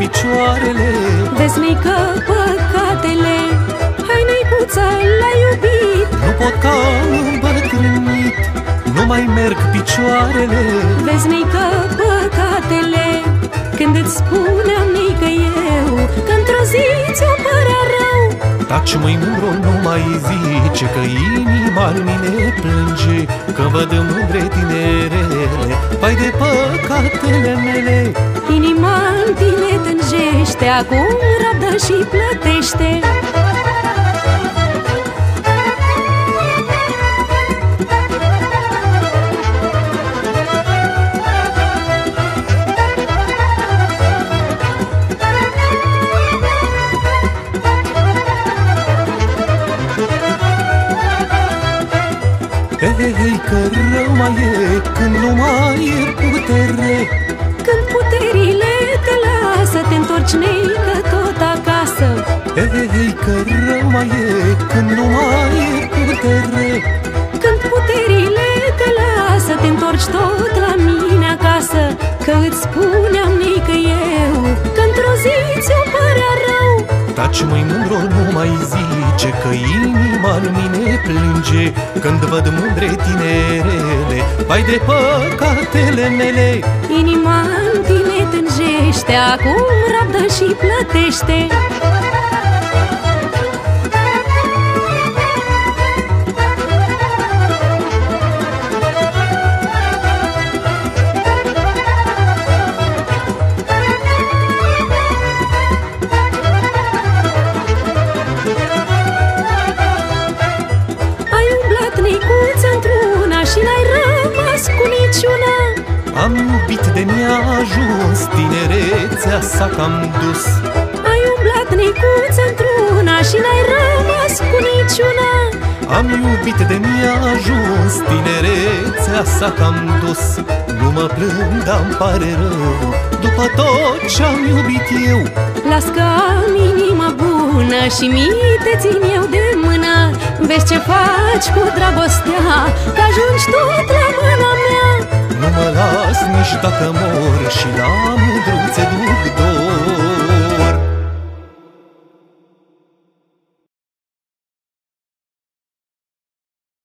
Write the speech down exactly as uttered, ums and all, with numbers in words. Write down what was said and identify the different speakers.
Speaker 1: picioarele.
Speaker 2: Vezi, mică, păcatele. Hai, neicuță, l-ai iubit.
Speaker 1: Nu pot că am îmbătrânit, nu mai merg picioarele.
Speaker 2: Vezi, mică, păcatele. Când îți spuneam, mică, eu că într-o zi ți-o părea rău.
Speaker 1: Taci, măi, mândro, nu mai zice că inima în mine plânge când văd mândre tinerele, vai de păcatele mele.
Speaker 2: Inima în tine tânjește, acum rabdă și plătește.
Speaker 1: Hei, hei, că rău mai e când nu mai e putere.
Speaker 2: Când puterile te lasă, te întorci, neică, tot acasă.
Speaker 1: Hei, hei, că rău mai e când nu mai e putere.
Speaker 2: Când puterile te lasă, te întorci tot la mine acasă. Că îți spuneam, neică, eu că într-o zi ți-o părea rău.
Speaker 1: Taci, măi, mândro, nu mai zice că inima în mine plânge când văd mândre tinerele, vai de păcatele mele.
Speaker 2: Inima în tine tânjește, acum rabdă și plătește. Și n-ai rămas cu niciuna.
Speaker 1: Am iubit de neajuns, tinerețea s-a cam dus.
Speaker 2: Ai umblat, nicuță, într-una și n-ai rămas cu niciuna.
Speaker 1: Am iubit de neajuns, tinerețea s-a cam dus. Nu mă plâng, dar-mi pare rău după tot ce-am iubit eu.
Speaker 2: Las că am inima bună și mii te țin eu de mână. Vezi ce faci cu dragostea, că ajungi tot la mâna mea.
Speaker 1: Nu mă las nici dacă mor și la mândruțe duc